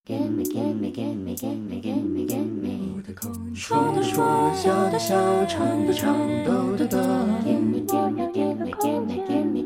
Gimme, gimme, gimme, gimme, gimme, gimme. 说的说，笑的笑，唱的唱，逗的逗。Gimme, gimme, gimme, gimme, gimme,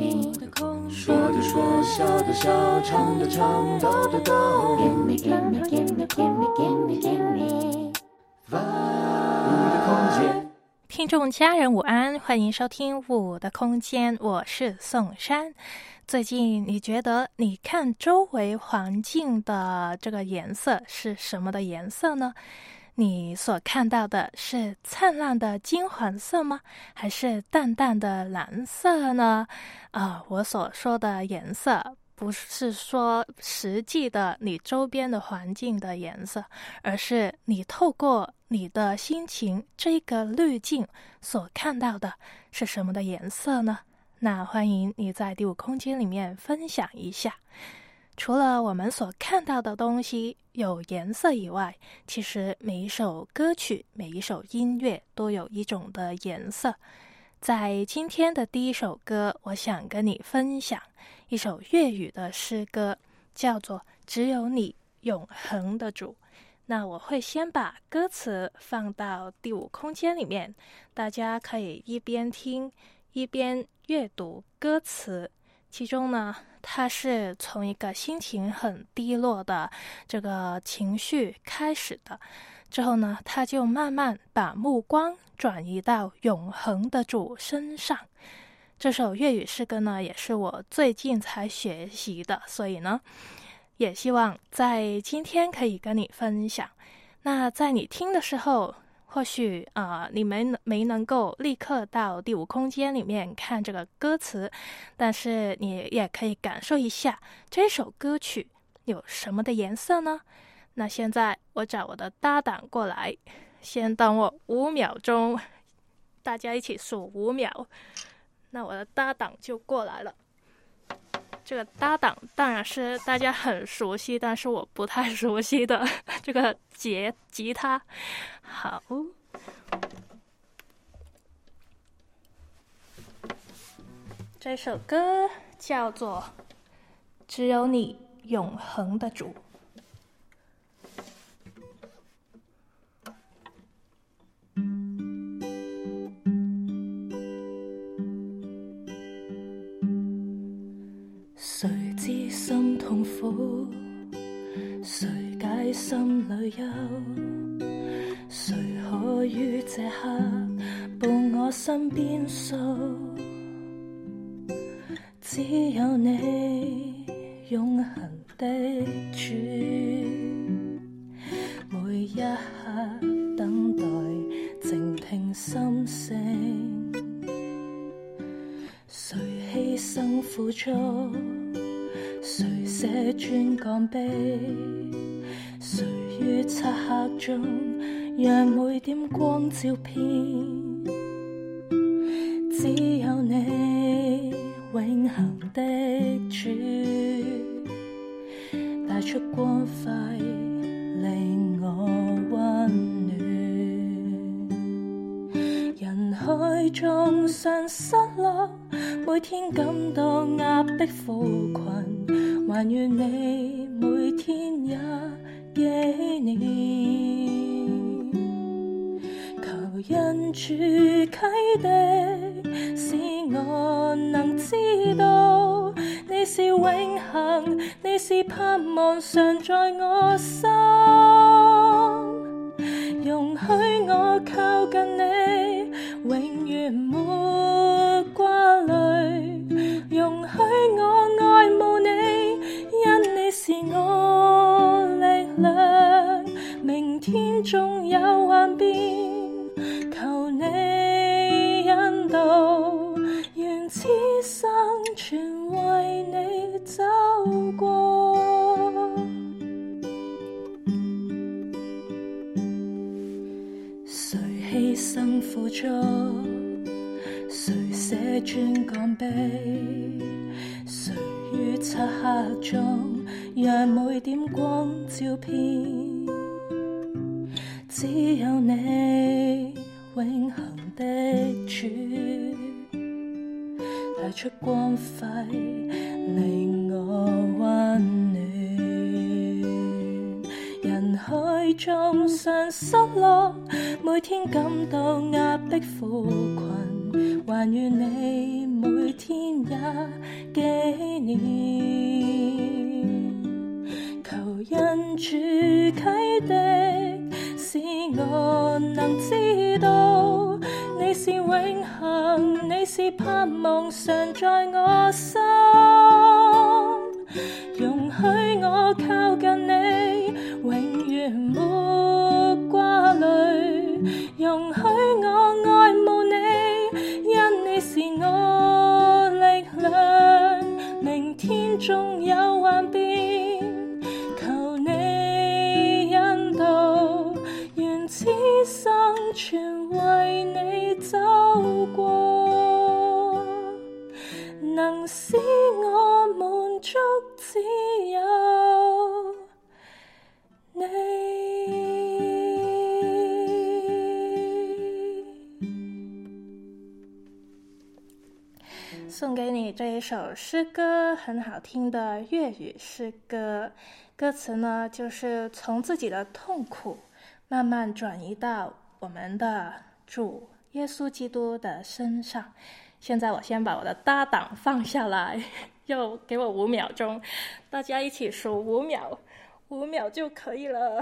gimme. 说的说，笑的笑，唱的唱，逗的逗。Gimme, gimme, gimme, gimme, gimme, gimme. 我的空间。 听众家人午安，欢迎收听我的空间，我是宋珊。最近你觉得你看周围环境的这个颜色是什么的颜色呢？你所看到的是灿烂的金黄色吗？还是淡淡的蓝色呢？我所说的颜色不是说实际的你周边的环境的颜色，而是你透过你的心情这个滤镜所看到的是什么的颜色呢？那欢迎你在第五空间里面分享一下。除了我们所看到的东西有颜色以外，其实每一首歌曲，每一首音乐都有一种的颜色。在今天的第一首歌，我想跟你分享一首粤语的诗歌，叫做《只有你永恒的主》。那我会先把歌词放到第五空间里面，大家可以一边听一边阅读歌词。其中呢，它是从一个心情很低落的这个情绪开始的，之后呢，他就慢慢把目光转移到永恒的主身上。这首粤语诗歌呢，也是我最近才学习的，所以呢，也希望在今天可以跟你分享。那在你听的时候，或许你没能够立刻到第五空间里面看这个歌词，但是你也可以感受一下这首歌曲有什么的颜色呢？那现在我找我的搭档过来，先等我5秒钟，大家一起数5秒，那我的搭档就过来了。这个搭档当然是大家很熟悉，但是我不太熟悉的这个吉他。好，这首歌叫做《只有你永恒的主》。 誰知心痛苦，誰解心裏憂，誰可於這刻伴我身邊訴，只有你永恆的主，每一刻等待靜聽心聲，誰犧牲付出，誰捨尊降卑，誰於漆黑中讓每點光照遍，只有你永恆的主，帶出光輝令我溫暖，人海中常失落，每天感到壓迫苦困，還願你每天也紀念，求恩主啟迪，使我能知道你是永恆，你是盼望常在我心，容許我靠近你，永遠沒掛慮，容許我愛慕你，因你是我力量，明天縱有幻變，求你引導，願此生全為你走過，誰犧牲付出，誰捨尊降卑，誰於漆黑中讓每點光照遍，只有你永恆的主，帶出光輝令我溫暖。 爱中常失落，每天感到压迫苦困，還願你每天也紀念。求因主啟迪，使我能知道你是永恆，你是盼望常在我心。容許我靠近你，永遠沒掛慮，容許我愛慕你，因你是我力量。明天縱有幻變，求你引導，願此生全為你走過，能使我滿足只有你。送给你这一首诗歌，很好听的粤语诗歌。歌词呢，就是从自己的痛苦慢慢转移到我们的主耶稣基督的身上。现在我先把我的搭档放下来，又给我5秒钟，大家一起数5秒，5秒就可以了。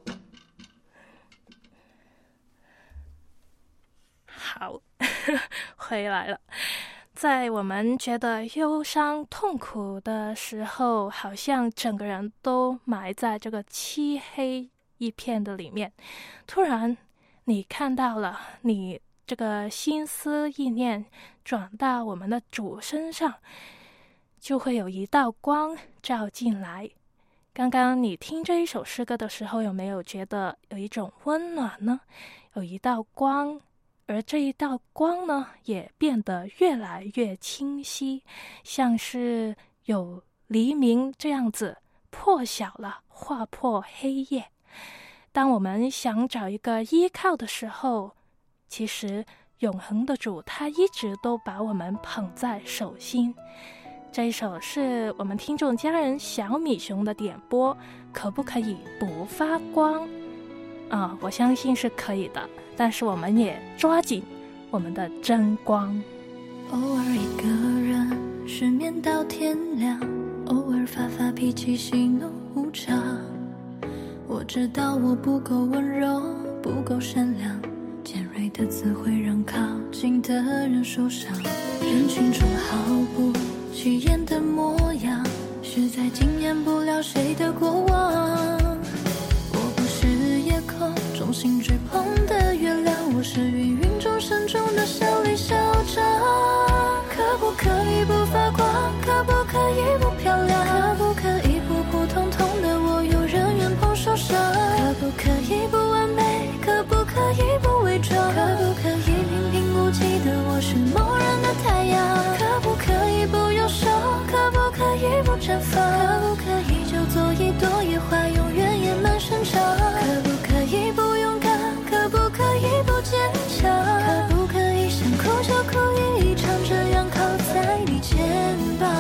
好，回来了。在我们觉得忧伤痛苦的时候，好像整个人都埋在这个漆黑一片的里面，突然你看到了，你这个心思意念转到我们的主身上，就会有一道光照进来。刚刚你听这一首诗歌的时候，有没有觉得有一种温暖呢？有一道光，而这一道光呢，也变得越来越清晰，像是有黎明这样子破晓了，划破黑夜。当我们想找一个依靠的时候，其实永恒的主他一直都把我们捧在手心。这一首是我们听众家人小米熊的点播，可不可以不发光？我相信是可以的，但是我们也抓紧我们的真光。 偶尔一个人失眠到天亮，偶尔发发脾气喜怒无常。我知道我不够温柔，不够善良，尖锐的词汇让靠近的人受伤。人群中毫不起眼的模样，实在惊艳不了谁的过往。我不是夜空中心追捧的月亮，我是芸芸众生中的小李小张。可不可以不发光？可不可以不漂亮？可不可以普普通通的我有人缘碰受伤？可不可以不完美？可不可以不伪装？可不可以平平无奇的我是某人的太阳？可不可以不忧伤？可不可以不绽放？可不可以就做一朵野花，永远野蛮生长？可不可以不勇敢？可不可以不坚强？可不可以想哭就哭一场，这样靠在你肩膀？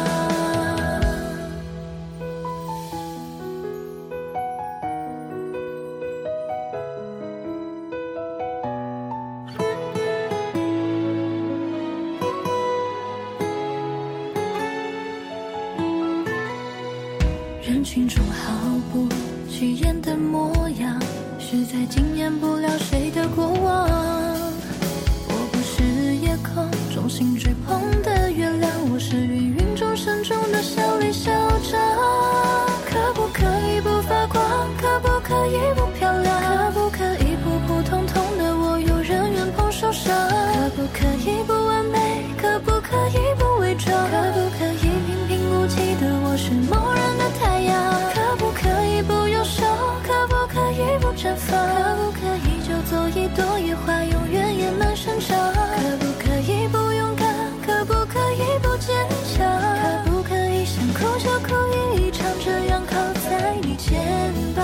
人群中毫不起眼的模样，实在惊艳不了谁的过往。我不是夜空中心追捧的月亮，我是芸芸众生中的小李小张。可不可以不发光？可不可以不漂亮？可不可以普普通通的我有人缘碰受伤？可不可以不完美？可不可以不伪装？可不可以平平无奇的我是某人的太阳？可不可以不忧伤？可不可以不绽放？可不可以就做一朵野花，永远野蛮生长？可不可以不勇敢？可不可以不坚强？可不可以想哭就哭一场，这样靠在你肩膀？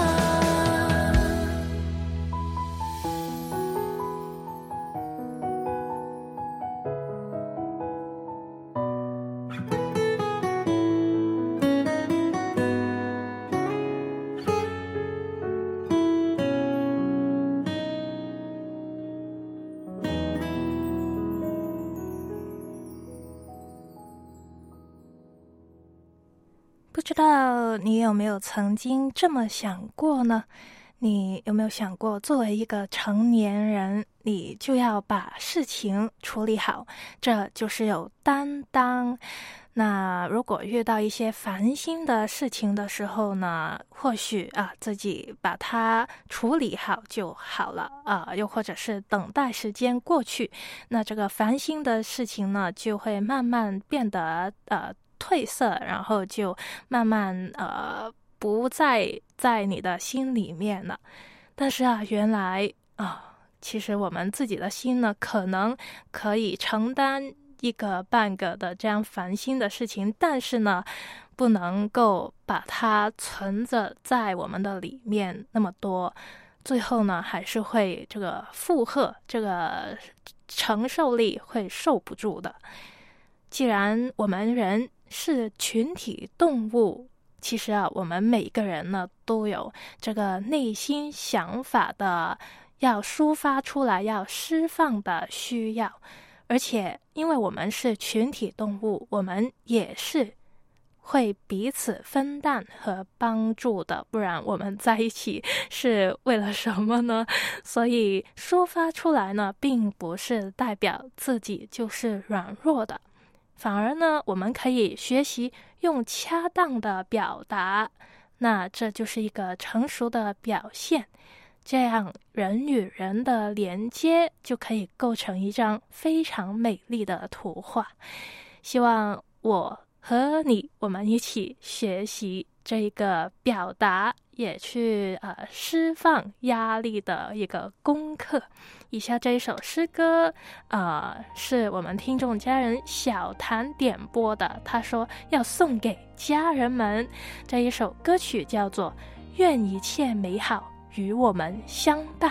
知道你有没有曾经这么想过呢？你有没有想过，作为一个成年人，你就要把事情处理好，这就是有担当。那如果遇到一些烦心的事情的时候呢，或许自己把它处理好就好了又或者是等待时间过去，那这个烦心的事情呢，就会慢慢变得褪色，然后就慢慢不再在你的心里面了。但是原来其实我们自己的心呢，可能可以承担一个半个的这样烦心的事情，但是呢，不能够把它存着在我们的里面那么多，最后呢，还是会这个负荷，这个承受力会受不住的。既然我们人是群体动物，其实我们每个人呢都有这个内心想法的要抒发出来、要释放的需要，而且因为我们是群体动物，我们也是会彼此分担和帮助的，不然我们在一起是为了什么呢？所以抒发出来呢，并不是代表自己就是软弱的，反而呢，我们可以学习用恰当的表达，那这就是一个成熟的表现。这样人与人的连接就可以构成一张非常美丽的图画。希望我和你，我们一起学习这个表达，也去释放压力的一个功课。以下这一首诗歌是我们听众家人小谭点播的，他说要送给家人们。这一首歌曲叫做《愿一切美好与我们相伴》。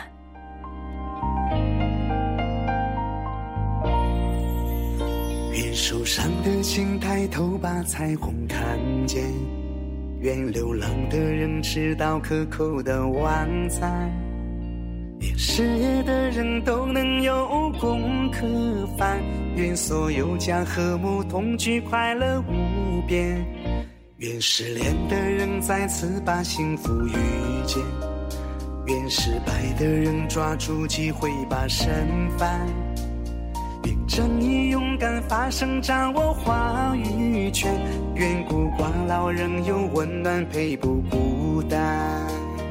愿受伤的心抬头把彩虹看见，愿流浪的人吃到可口的晚餐，愿失业的人都能有功课翻，愿所有家和睦同居快乐无边，愿失恋的人再次把幸福遇见，愿失败的人抓住机会把身翻，愿正义勇敢发声掌握话语权，愿孤寡老人有温暖陪不孤单，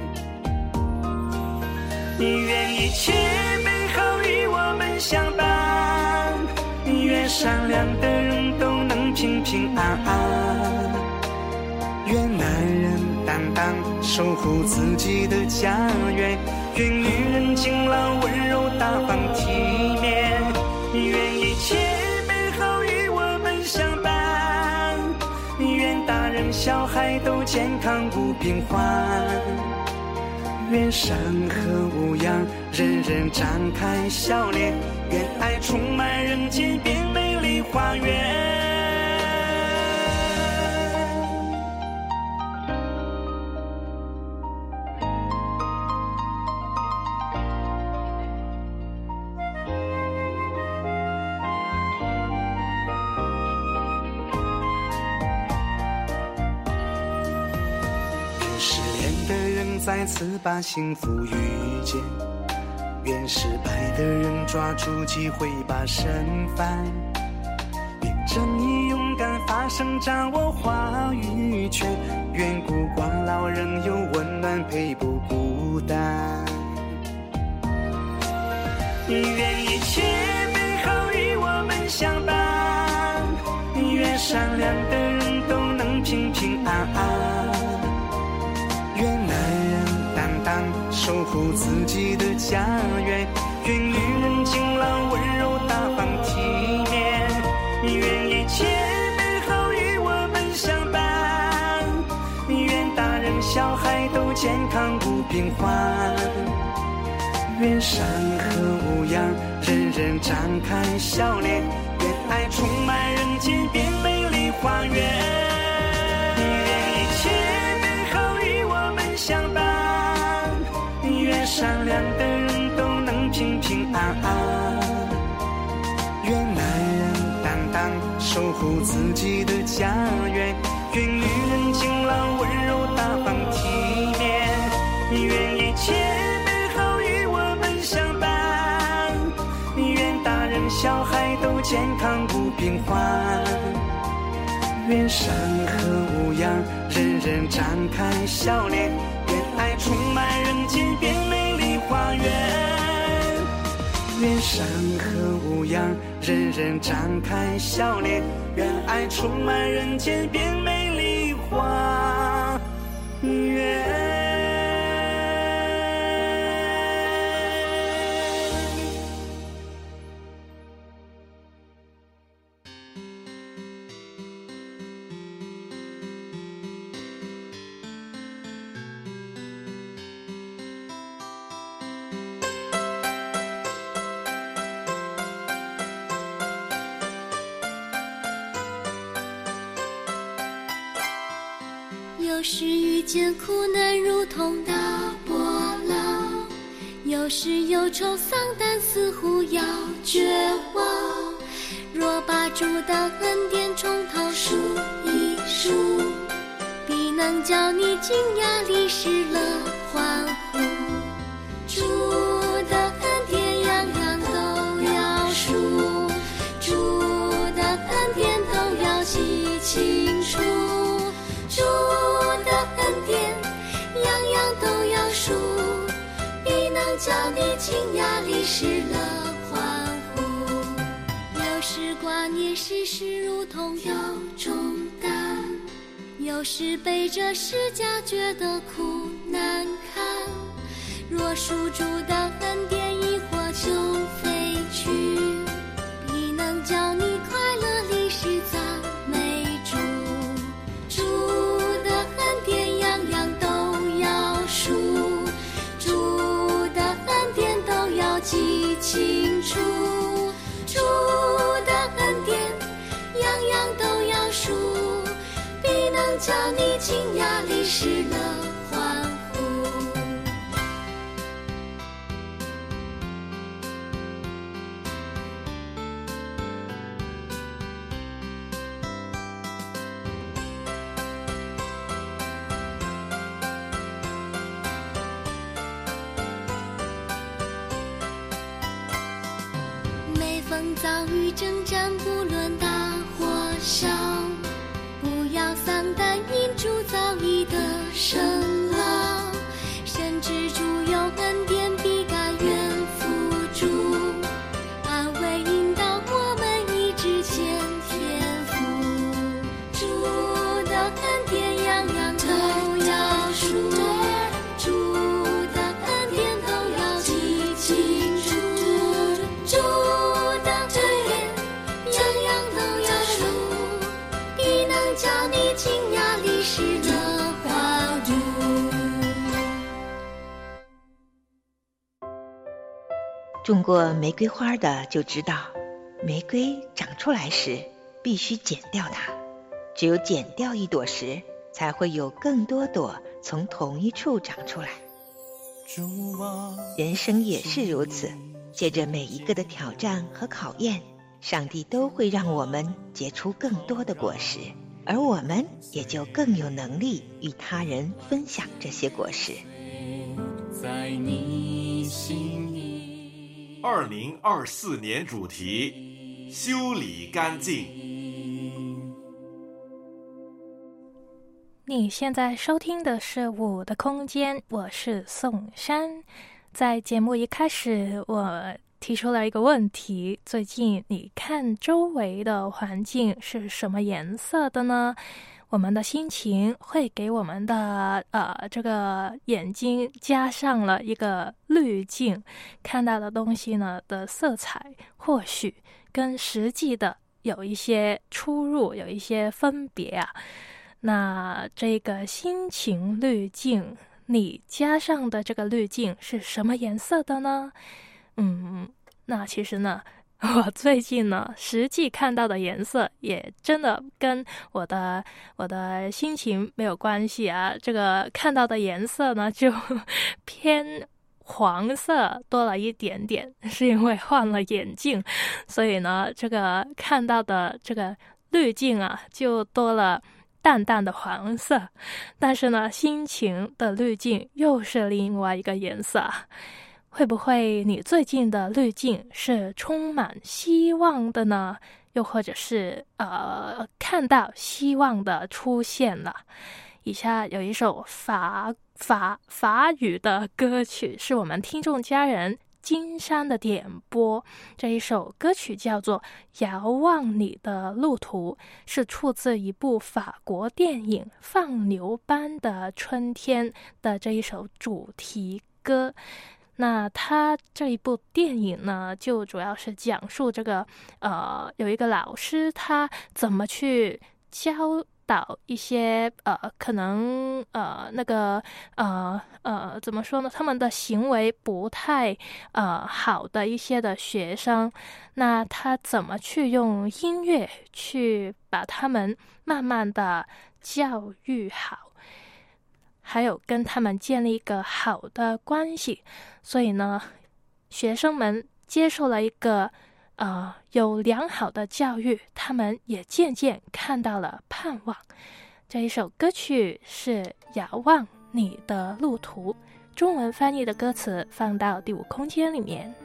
愿一切美好与我们相伴，愿善良的人都能平平安安，愿男人担当守护自己的家园，愿女人勤劳温柔大方体面，愿一切美好与我们相伴，愿大人小孩都健康无病患，愿山河无恙人人张开笑脸，愿爱充满人间变美丽花园。再次把幸福遇见，愿失败的人抓住机会把身翻，愿正义勇敢发声掌握话语权，愿孤寡老人有温暖陪不孤单，愿一切美好与我们相伴，愿善良的人都能平平安安，愿男人担当守护自己的家园，愿女人勤劳温柔大方体面，愿一切美好与我们相伴，愿大人小孩都健康无病患，愿山河无恙人人张开笑脸，愿爱充满人间变美丽花园，相伴，愿善良的人都能平平安安，愿男人担当守护自己的家园，愿女人勤小孩都健康不病患。愿山河无恙，人人张开笑脸，愿爱充满人间，变美丽花园。愿山河无恙，人人张开笑脸，愿爱充满人间，变美丽花园。 有时遇见苦难如同大波浪，有时忧愁丧胆似乎要绝望。若把主的恩典从头数一数，必能叫你惊讶离世了欢呼。主的恩典样样都要数，主的恩典都要记清楚，主的恩典样样都要数，必能叫你惊讶离世了欢呼。有时挂念世事如同有重担，有时背着十架觉得苦难堪。若属主的恩典一火就飞去，必能叫你快乐离世赞美主。主的恩典样样都要数，主的恩典都要记清楚，主的恩典样样都要数，必能叫你惊讶离世了欢呼。每逢遭遇征战，不论大或小，不要丧胆，因主早已得胜了。深知主有恩典，必甘愿付主，安慰引导我们一直前天赋。主的恩典样样都要数，主的恩典都要记清楚，主的恩典样样都要数，必能叫你惊讶离世了欢呼。 种过玫瑰花的就知道，玫瑰长出来时必须剪掉它，只有剪掉一朵时，才会有更多朵从同一处长出来。人生也是如此，借着每一个的挑战和考验，上帝都会让我们结出更多的果实，而我们也就更有能力与他人分享这些果实。 在你心里。2024年主题：修理干净。 你现在收听的是我的空间，我是宋珊。在节目一开始，我提出了一个问题：最近你看周围的环境是什么颜色的呢？我们的心情会给我们的这个眼睛加上了一个滤镜，看到的东西呢的色彩或许跟实际的有一些出入，有一些分别啊。那这个心情滤镜，你加上的这个滤镜是什么颜色的呢？那其实呢，我最近呢实际看到的颜色也真的跟我的心情没有关系啊。这个看到的颜色呢就偏黄色多了一点点，是因为换了眼镜，所以呢这个看到的这个滤镜啊就多了淡淡的黄色，但是呢心情的滤镜又是另外一个颜色。 会不会你最近的滤镜是充满希望的呢？又或者是看到希望的出现了？以下有一首法语的歌曲，是我们听众家人金山的点播。这一首歌曲叫做《遥望你的路途》，是出自一部法国电影《放牛班的春天》的这一首主题歌。那他这一部电影呢，就主要是讲述这个有一个老师，他怎么去教导一些可能怎么说呢，他们的行为不太好的一些的学生，那他怎么去用音乐去把他们慢慢的教育好，还有跟他们建立一个好的关系。所以呢，学生们接受了一个有良好的教育，他们也渐渐看到了盼望。这一首歌曲是《遥望你的路途》，中文翻译的歌词放到第5空间里面。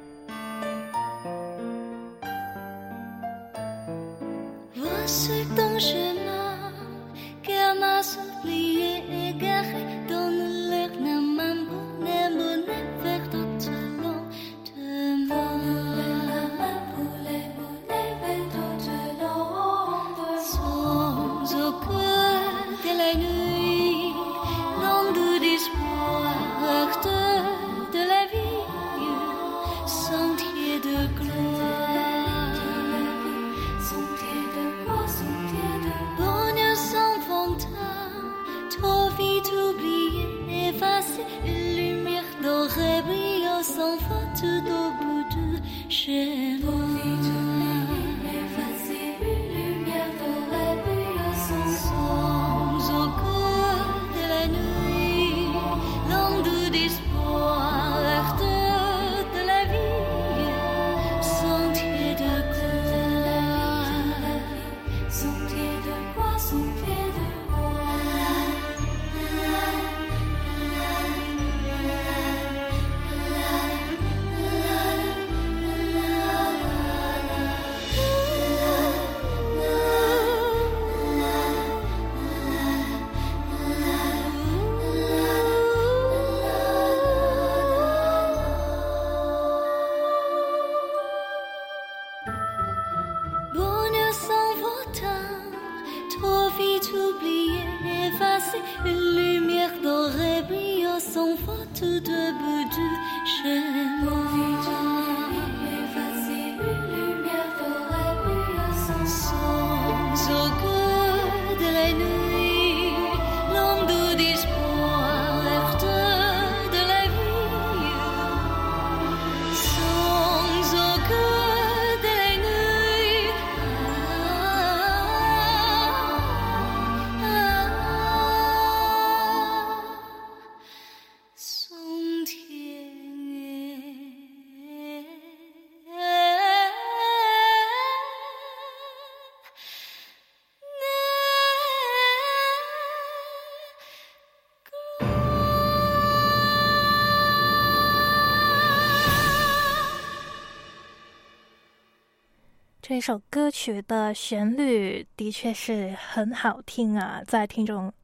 这首歌曲的旋律的确是很好听啊，在第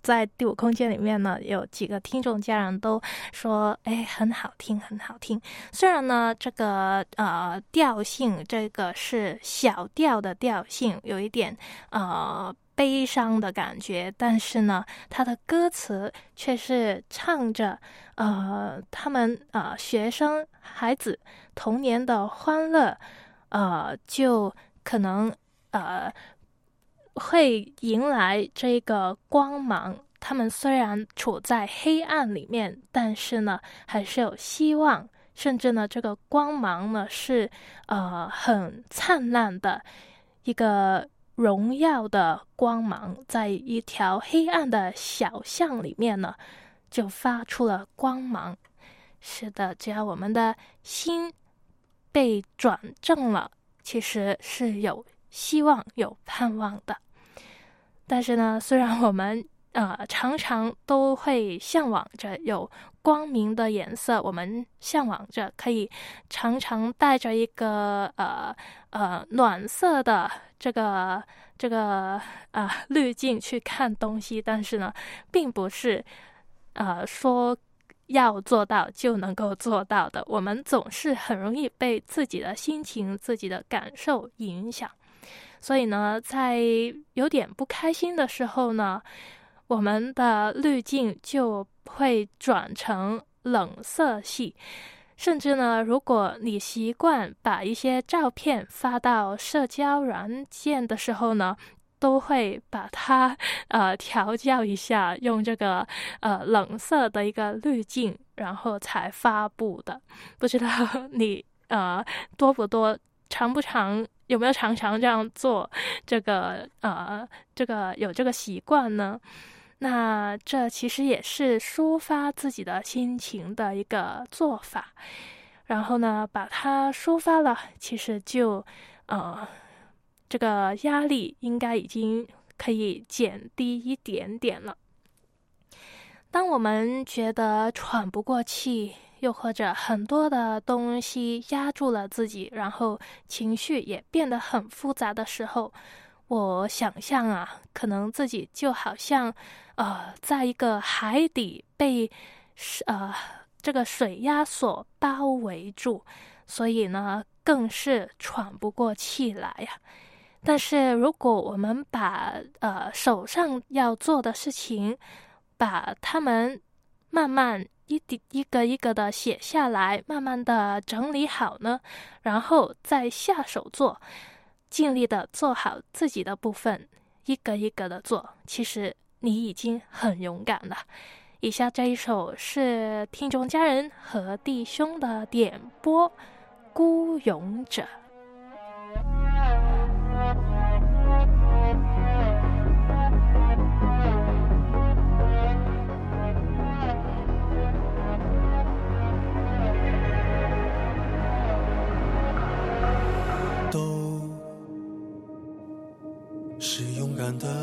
5空间里面呢，有几个听众家人都说很好听很好听。虽然呢这个调性，这个是小调的调性，有一点悲伤的感觉，但是呢它的歌词却是唱着他们学生孩子童年的欢乐，就可能会迎来这个光芒。他们虽然处在黑暗里面，但是呢还是有希望，甚至呢这个光芒呢是很灿烂的一个荣耀的光芒，在一条黑暗的小巷里面呢就发出了光芒。是的，只要我们的心被转正了，其实是有希望有盼望的。但是呢，虽然我们常常都会向往着有光明的颜色，我们向往着可以常常带着一个暖色的这个滤镜去看东西，但是呢，并不是说要做到就能够做到的。我们总是很容易被自己的心情、自己的感受影响，所以呢，在有点不开心的时候呢，我们的滤镜就会转成冷色系。甚至呢，如果你习惯把一些照片发到社交软件的时候呢，都会把它调教一下，用这个冷色的一个滤镜，然后才发布的。不知道你多不多、常不常、有没有常常这样做？这个有这个习惯呢？那这其实也是抒发自己的心情的一个做法。然后呢，把它抒发了，其实就这个压力应该已经可以减低一点点了。当我们觉得喘不过气，又或者很多的东西压住了自己，然后情绪也变得很复杂的时候，我想象啊，可能自己就好像在一个海底被这个水压所包围住，所以呢更是喘不过气来呀。但是如果我们把手上要做的事情，把它们慢慢一个一个的写下来，慢慢的整理好呢，然后再下手做，尽力的做好自己的部分，一个一个的做，其实你已经很勇敢了。以下这一首是听众家人和弟兄的点播，《孤勇者》。 都是勇敢的，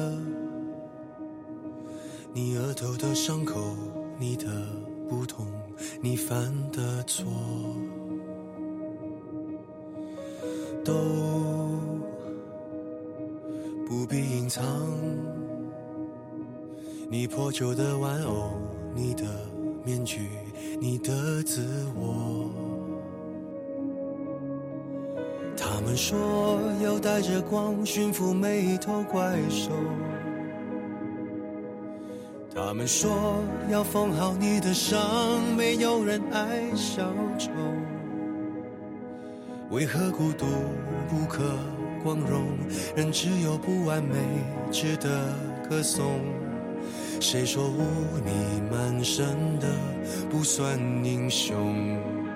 你额头的伤口，你的不同，你犯的错，都不必隐藏，你破旧的玩偶，你的面具，你的自我。他们说要带着光驯服每一头怪兽，他们说要缝好你的伤，没有人爱小丑。为何孤独不可光荣，人只有不完美值得歌颂？谁说污泥满身的不算英雄？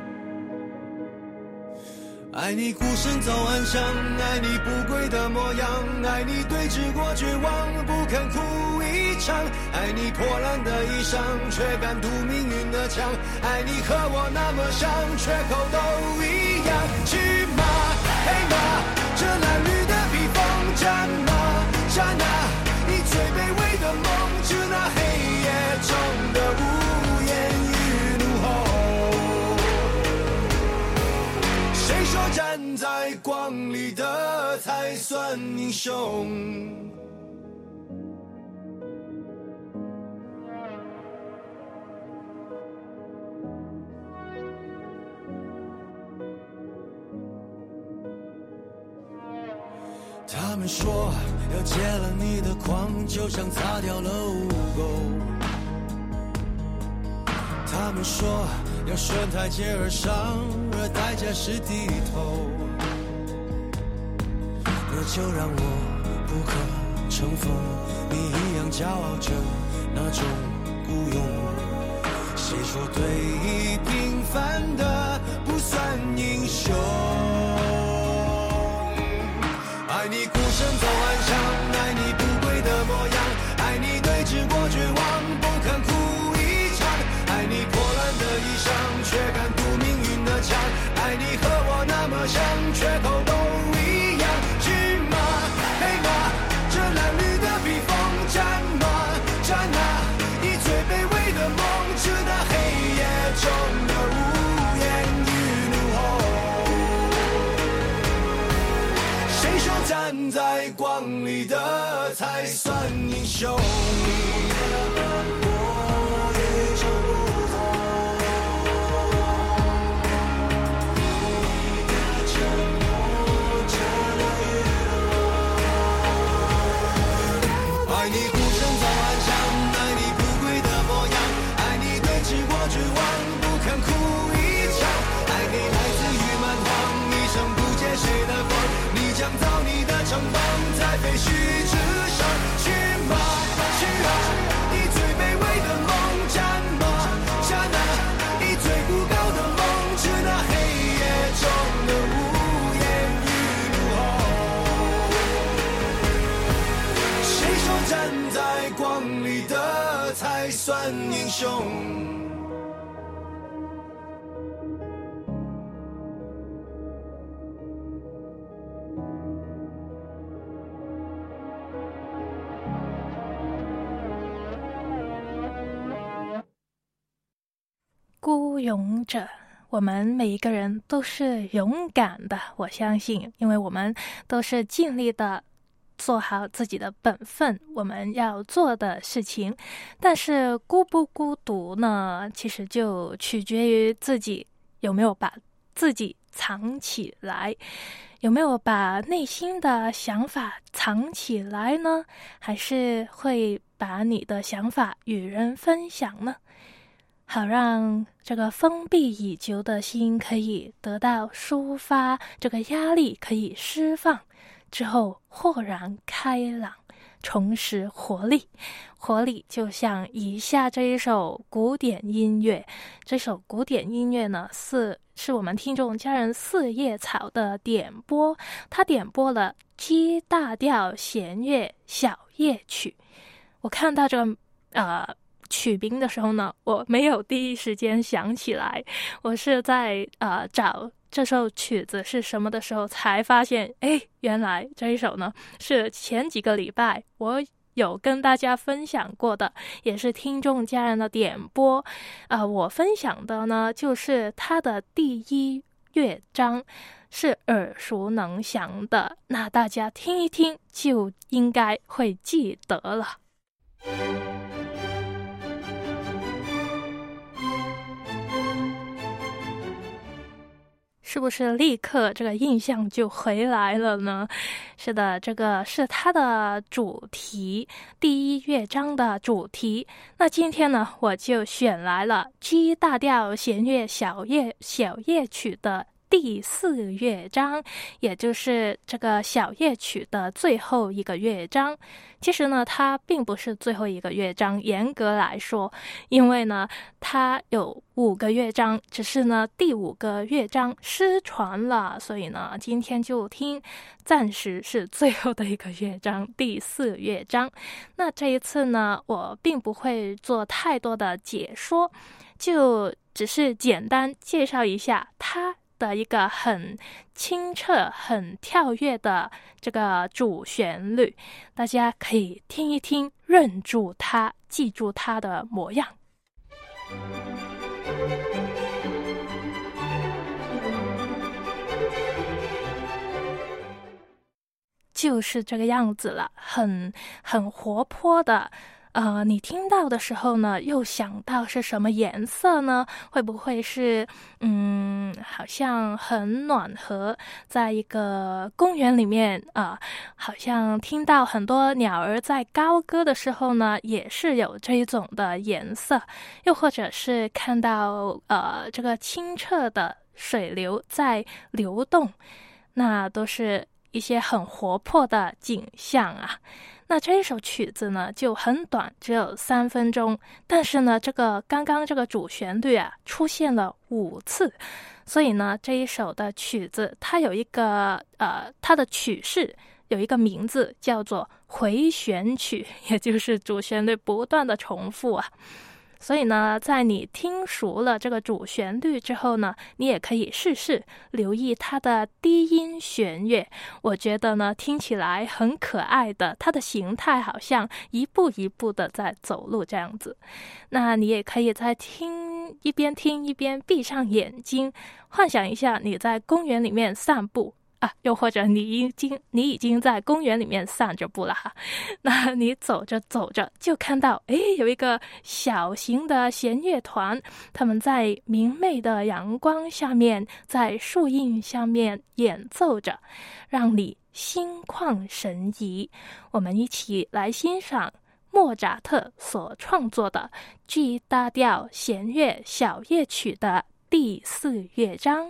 爱你孤身走暗巷，爱你不跪的模样，爱你对峙过绝望，不肯哭一场，爱你破烂的衣裳，却敢堵命运的枪，爱你和我那么像，缺口都一样。去马黑马，这褴褛的披风，战马战啊，你最卑微的梦，致那黑夜中的无言与怒吼。谁说站在光里的才算英雄？他们说要戒了你的狂，就像擦掉了污垢。他们说要顺台阶而上，而代价是低头。那就让我不可乘风，你一样骄傲着那种孤勇。谁说对平凡的不算英雄？爱你孤身走暗巷，爱你不跪的模样，爱你对峙过绝望，不肯哭一场，爱你破烂的衣裳，却敢堵命运的枪，爱你和我那么像，缺口都一样。骏马黑马，这褴褛的披风，战马战在光里的才算英雄。爱你孤身走暗巷，爱你不跪的模样，爱你对峙过绝望，不肯哭一场，爱你来自于蛮荒，一生不借谁的光，你将造你的城邦，在废墟之上，去吧去啊，以最卑微的梦战吧战啊，以最孤高的梦致那黑夜中的无言与怒吼。谁说站在光里的才算英雄？ 孤勇者，我们每一个人都是勇敢的，我相信，因为我们都是尽力的做好自己的本分，我们要做的事情。但是孤不孤独呢，其实就取决于自己有没有把自己藏起来，有没有把内心的想法藏起来呢？还是会把你的想法与人分享呢？好让这个封闭已久的心可以得到抒发，这个压力可以释放，之后豁然开朗，重拾活力。活力就像以下这一首古典音乐，这首古典音乐呢是我们听众家人四叶草的点播，他点播了 G 大调弦乐小夜曲。我看到这个曲名的时候呢，我没有第一时间想起来，我是在找这首曲子是什么的时候才发现，原来这一首呢是前几个礼拜我有跟大家分享过的，也是听众家人的点播。我分享的呢就是它的第一乐章，是耳熟能详的，那大家听一听就应该会记得了。是不是立刻这个印象就回来了呢？是的，这个是它的主题，第一乐章的主题。那今天呢，我就选来了 G 大调弦乐小夜曲的第4乐章，也就是这个小夜曲的最后一个乐章。其实呢，它并不是最后一个乐章，严格来说，因为呢，它有5个乐章，只是呢，第5个乐章失传了，所以呢，今天就听暂时是最后的一个乐章，第4乐章。那这一次呢，我并不会做太多的解说，就只是简单介绍一下它的一个很清澈很跳跃的这个主旋律，大家可以听一听，认住它，记住它的模样。就是这个样子了，很活泼的。你听到的时候呢，又想到是什么颜色呢？会不会是好像很暖和，在一个公园里面好像听到很多鸟儿在高歌的时候呢，也是有这一种的颜色。又或者是看到这个清澈的水流在流动，那都是一些很活泼的景象啊。那这一首曲子呢就很短，只有3分钟，但是呢刚刚这个主旋律出现了5次，所以呢这一首的曲子它有一个它的曲式有一个名字叫做回旋曲，也就是主旋律不断的重复啊。所以呢，在你听熟了这个主旋律之后呢，你也可以试试留意它的低音弦乐。我觉得呢，听起来很可爱的，它的形态好像一步一步的在走路这样子。那你也可以在一边听一边闭上眼睛，幻想一下你在公园里面散步啊，又或者你已经在公园里面散着步了哈，那你走着走着就看到，有一个小型的弦乐团，他们在明媚的阳光下面，在树荫下面演奏着，让你心旷神怡。我们一起来欣赏莫扎特所创作的 G 大调弦乐小夜曲的第4乐章。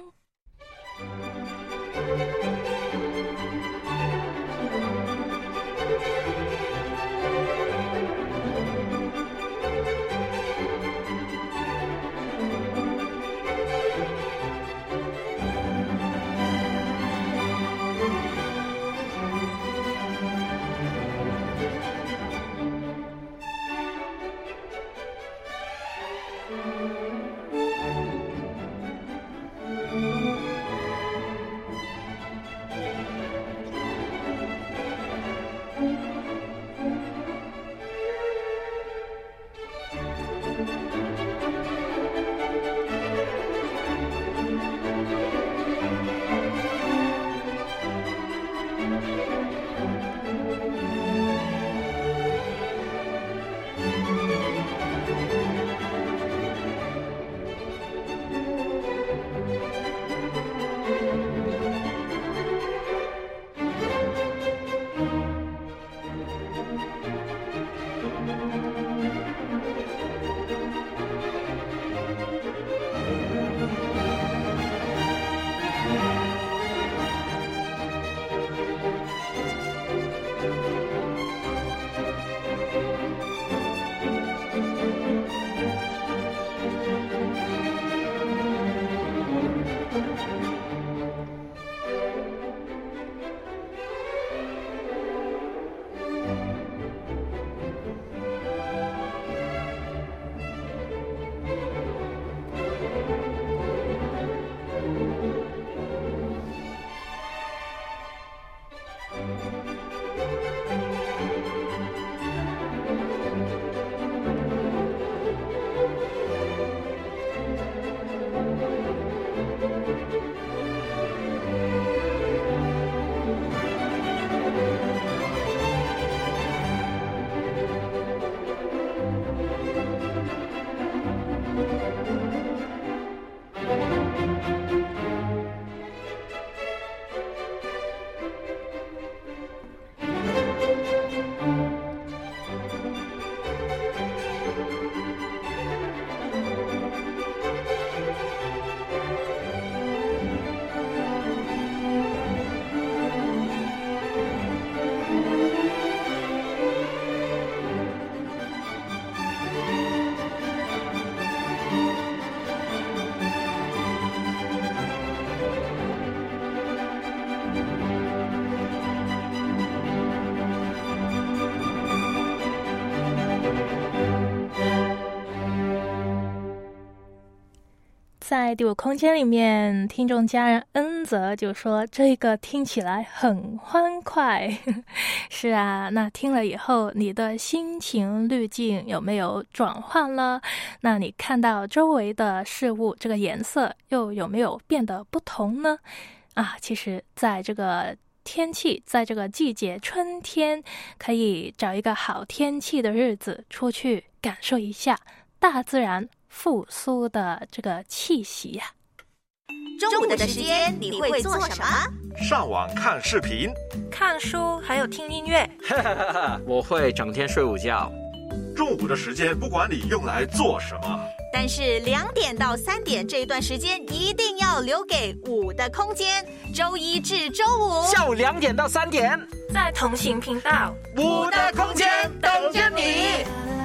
在第5空间里面，听众家人恩泽就说这个听起来很欢快。是啊，那听了以后你的心情滤镜有没有转换了？那你看到周围的事物这个颜色又有没有变得不同呢？其实在这个天气，在这个季节春天，可以找一个好天气的日子出去感受一下大自然复苏的这个气息呀。 中午的时间你会做什么？ 上网看视频、 看书，还有听音乐。 我会整天睡午觉。 中午的时间不管你用来做什么， 但是2点到3点这一段时间一定要留给5的空间，周一至周五下午2点到3点， 在同行频道 5的空间等着你。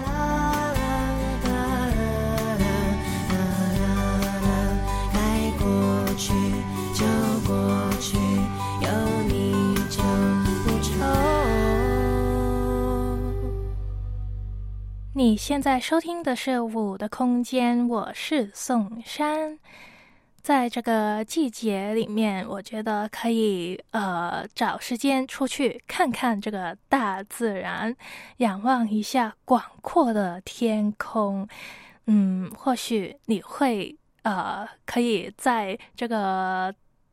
去就过去，有你就不愁。 你现在收听的是5的空间，我是宋珊。在这个季节里面，我觉得可以找时间出去看看这个大自然，仰望一下广阔的天空。或许你会可以在这个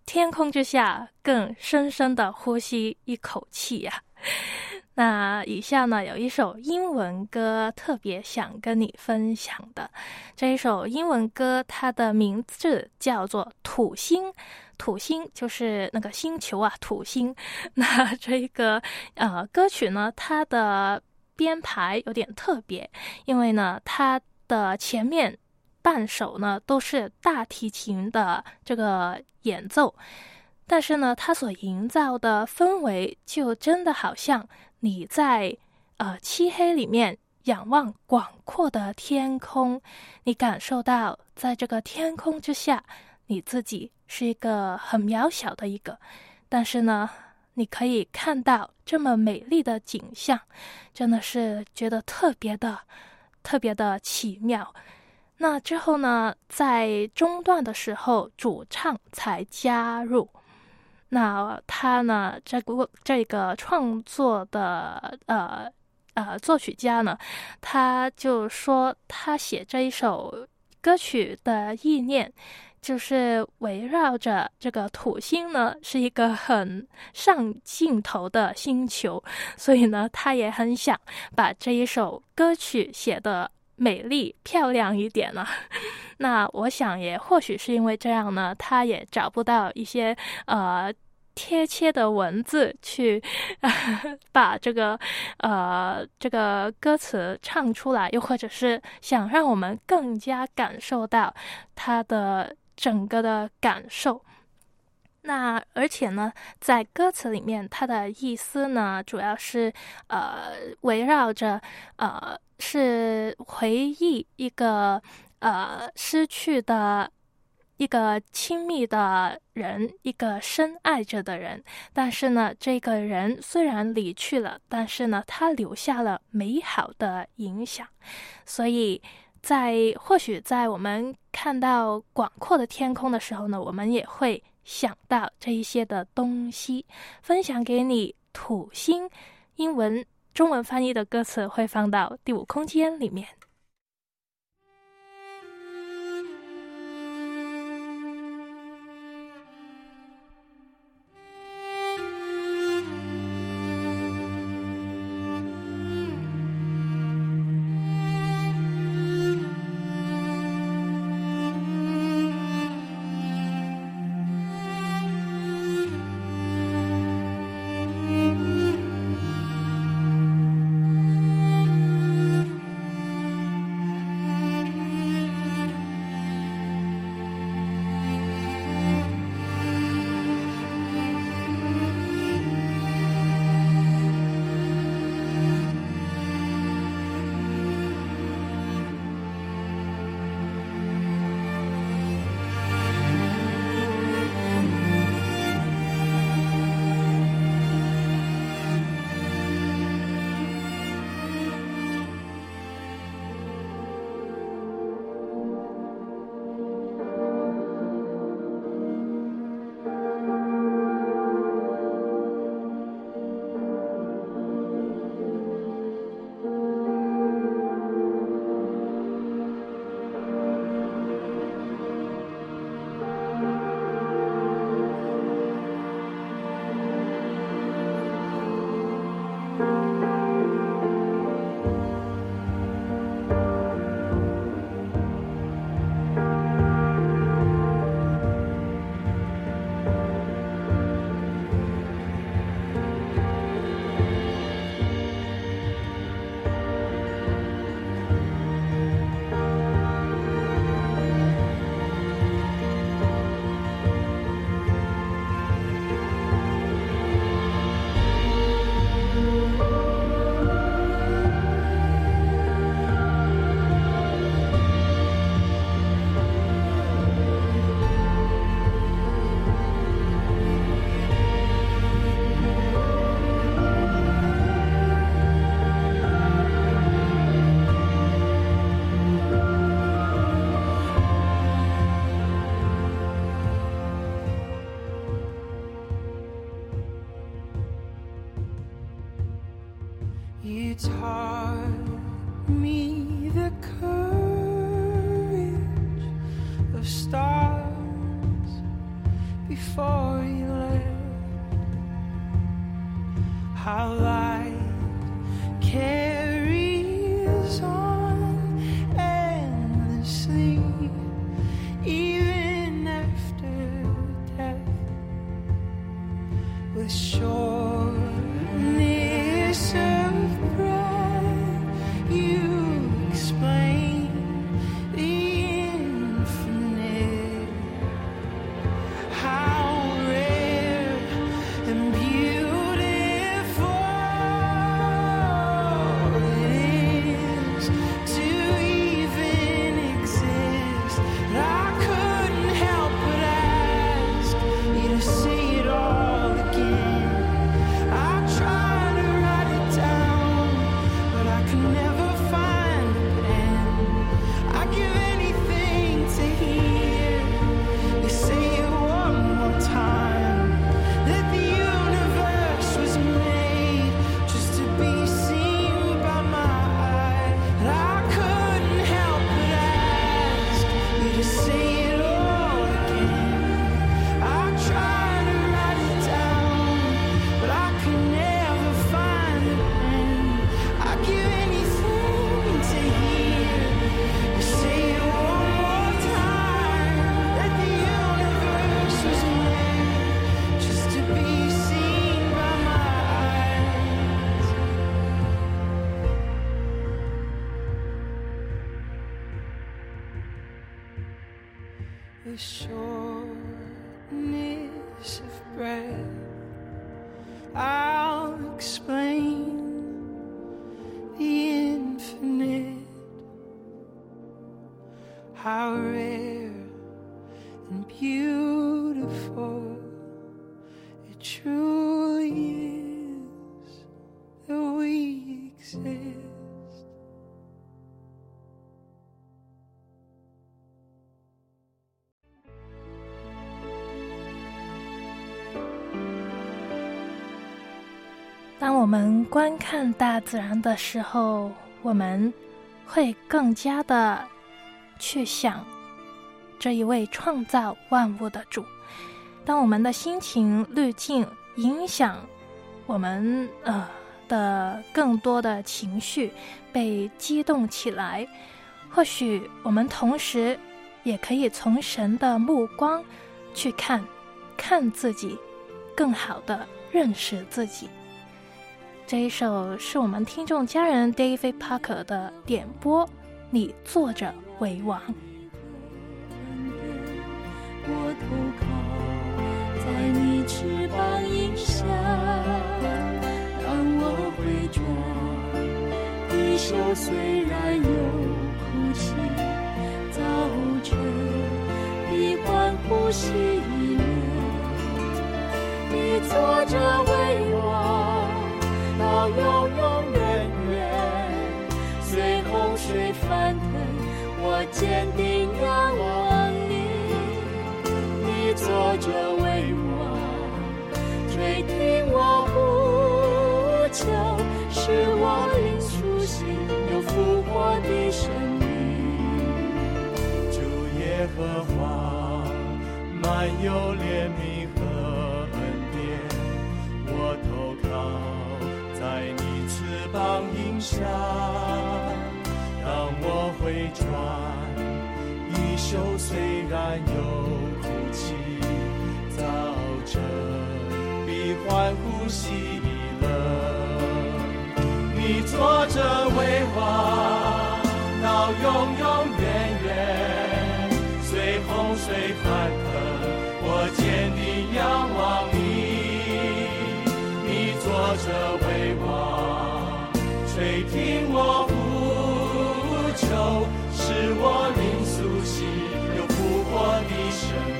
天空之下更深深的呼吸一口气呀。那以下呢，有一首英文歌特别想跟你分享的。这一首英文歌它的名字叫做土星，土星就是那个星球啊，土星。那这个歌曲呢，它的编排有点特别，因为呢它的前面半首呢都是大提琴的这个演奏，但是呢它所营造的氛围就真的好像你在漆黑里面仰望广阔的天空，你感受到在这个天空之下你自己是一个很渺小的一个，但是呢你可以看到这么美丽的景象，真的是觉得特别的奇妙。那之后呢，在中段的时候主唱才加入，那他呢这个创作的作曲家呢，他就说他写这一首歌曲的意念就是围绕着这个土星呢是一个很上镜头的星球，所以呢他也很想把这一首歌曲写得美丽漂亮一点了。那我想也或许是因为这样呢，他也找不到一些贴切的文字去把这个歌词唱出来，又或者是想让我们更加感受到它的整个的感受。那而且呢，在歌词里面，它的意思呢，主要是围绕着是回忆一个失去的一个亲密的人，一个深爱着的人，但是呢这个人虽然离去了，但是呢他留下了美好的影响。所以或许在我们看到广阔的天空的时候呢，我们也会想到这一些的东西。分享给你土星，英文中文翻译的歌词会放到第5空间里面。 You taught me the courage of stars before how life carries on endlessly, even after death, with shortness of breath. You explain the infinite, how rare and beautiful it is to even exist. I couldn't help but ask you to say it all again. I tried to write it down, but I could never find a pen. I'd give anything to hear you say it one more time, that the universe was made just to be seen by my eyes. And I couldn't help but ask you to say it all again. I tried to write it down, but I could never find a pen. I'd give anything to hear you say it one more time, that the universe was made just to be seen by my eyes. With shortness of breath, I'll explain the infinite, how rare and beautiful it truly is that we exist. 当我们观看大自然的时候，我们会更加的去想这一位创造万物的主。当我们的心情滤镜影响我们的更多的情绪被激动起来，或许我们同时也可以从神的目光去看自己，更好的认识自己。这一首是我们听众家人 David Parker 的点播，你坐着为王。 我投靠在你翅膀荫下，让我回转，一手虽然有哭泣，早晨必欢呼喜悦。你坐着为王，到永永远远，随洪水翻腾，我坚定仰望你。你坐着为王，垂听我呼求，使我灵苏醒，有复活的生命。 主耶和华满有怜悯和恩典，我投靠在你翅膀荫下，让我回转，一宿虽然有哭泣，早晨必欢呼喜乐。你坐着为王，到永永远远，随洪水翻腾，我坚定仰望你。你坐着为王，垂听我呼求，使我灵苏醒，有复活的生命。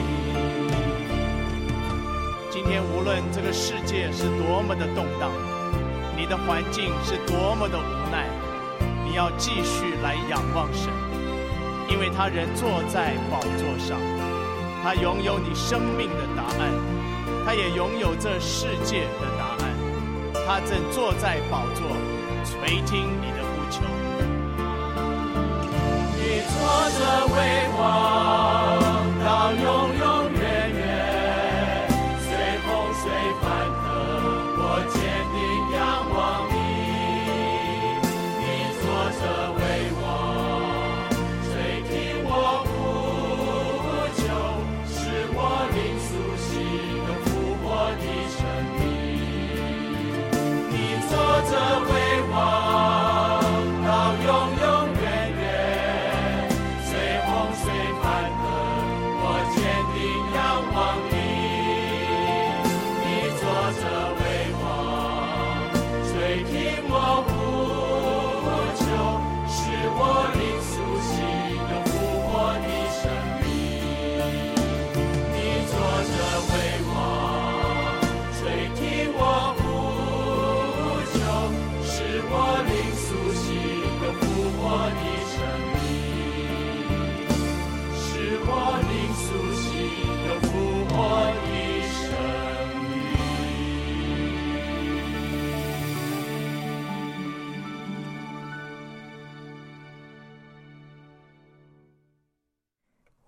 今天无论这个世界是多么的动荡，你的环境是多么的无奈，你要继续来仰望神，因为他人坐在宝座上，他拥有你生命的答案，他也拥有这世界的答案，他正坐在宝座，垂听你的呼求。 你坐着为王，到永永远远，随洪水翻腾，我坚定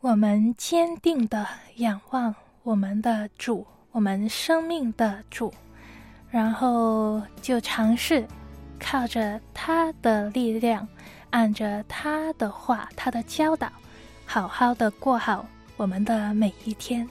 我们坚定地仰望我们的主，我们生命的主，然后就尝试靠着他的力量，按着他的话，他的教导，好好的过好我们的每一天。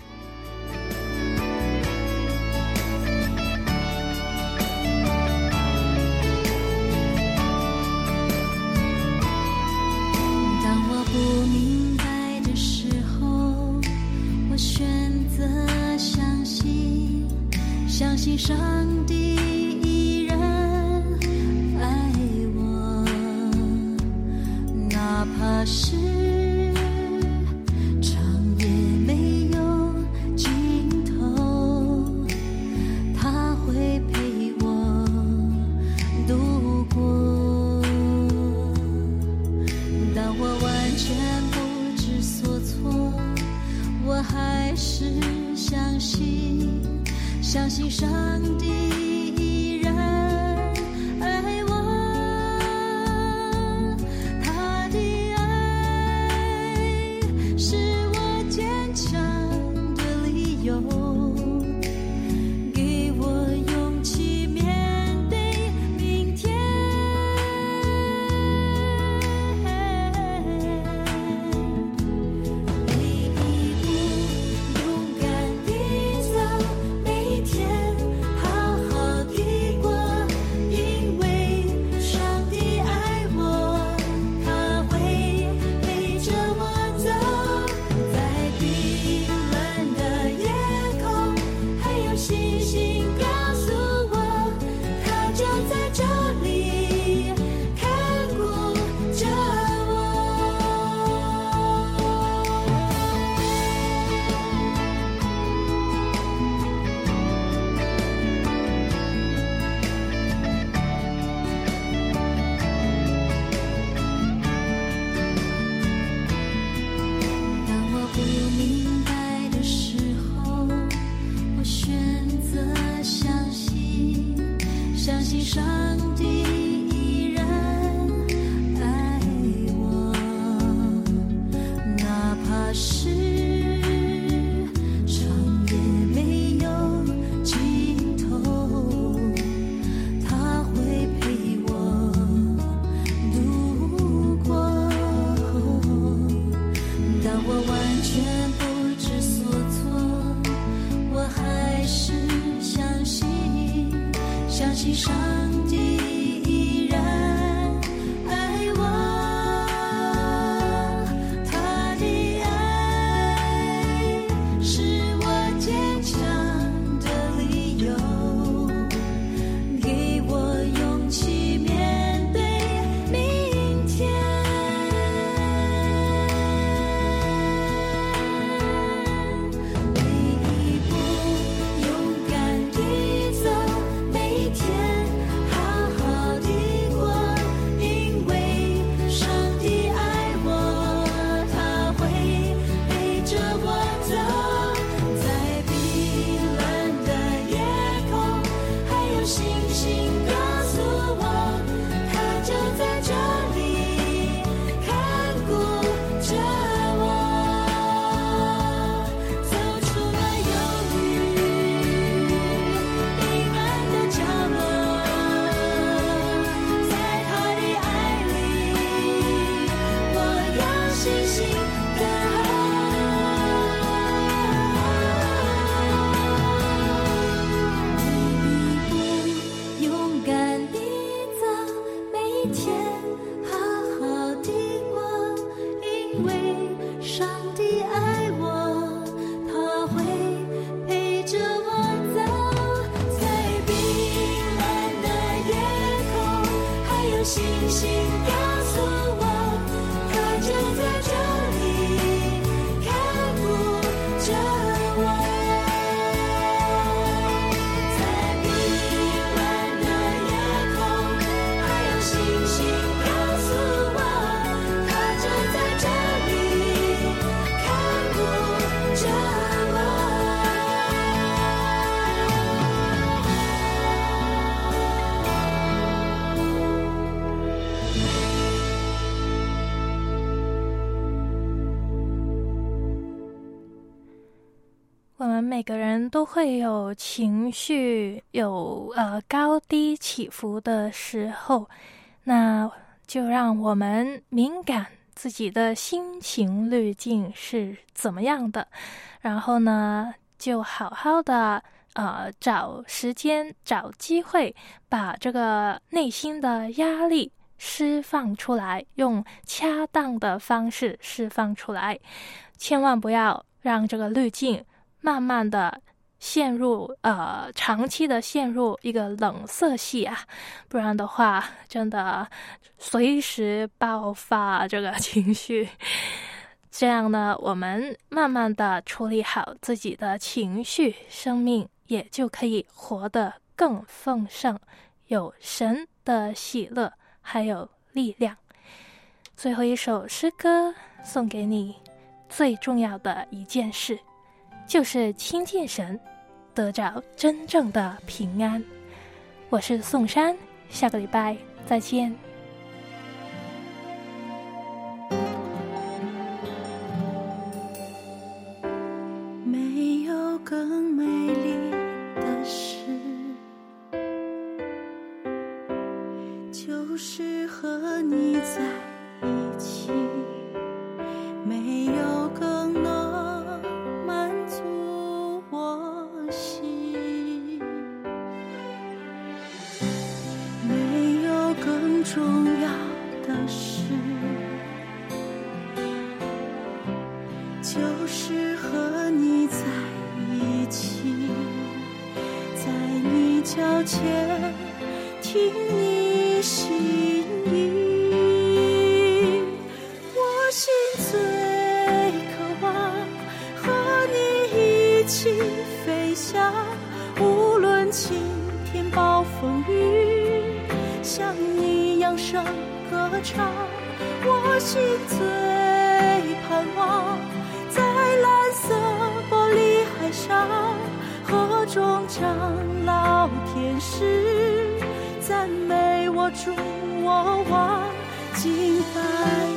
当我不明白的时候，我选择相信，相信上帝依然爱我，哪怕是长夜没有尽头，他会陪我度过。当我完全不知所措，我还是相信，相信上帝依然爱我，他的爱是我坚强的理由，给我勇气面对明天。每一步勇敢地走，每一天好好地过，因为上帝爱我，他会陪着我走，在冰冷的夜空，还有星星告诉我，他就在这里看顾着我。当我不明白的时候，我选择相信，相信上帝依然爱我，哪怕是长夜没有尽头，他会陪我度过。当我完全不知所措，我还是相信，相信上帝依然爱我，他的爱是我坚强的理由，给我勇气面对明天。每一步勇敢地走，每一天好好地过，因为上帝爱我，他会陪着我走，在冰冷的夜空，还有星星告诉我，他就在这里看顾着我。走出了忧郁阴暗的角落，在他的爱里，我有信心的每一步勇敢地走，每一天好好地过，因为上帝爱我，他会陪着我走，在冰冷的夜空，还有星星告诉我，他就在这里看顾着我。在冰冷的夜空，还有星星告诉我，他就在这里看顾我们每个人都会有情绪，有高低起伏的时候，那就让我们敏感自己的心情滤镜是怎么样的，然后呢，就好好的找时间找机会把这个内心的压力释放出来，用恰当的方式释放出来，千万不要让这个滤镜慢慢的陷入长期的陷入一个冷色系啊，不然的话真的随时爆发这个情绪。这样呢，我们慢慢的处理好自己的情绪，生命也就可以活得更丰盛，有神的喜乐还有力量。最后一首诗歌送给你，最重要的一件事就是亲近神，得着真正的平安。我是宋珊，下个礼拜再见。 没有更美丽的事，就是和你在一起，没有更能满足我心，没有更重要的事，就是和你在一起，在你脚前听你心意。我心最渴望和你一起飞翔，无论晴天暴风雨，像你扬声歌唱。我心最盼望在蓝色玻璃海上，河中长老天使赞美我主我王敬拜